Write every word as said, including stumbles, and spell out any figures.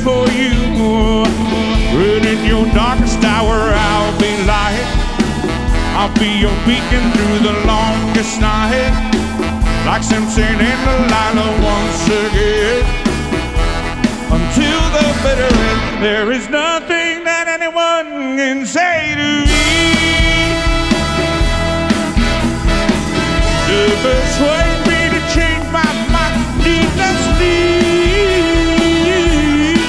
for you. But in your darkest hour, I'll be light. I'll be your beacon through the longest night, like Simpson and Delilah once again. Until the bitter end, there is nothing that anyone can say to me to persuade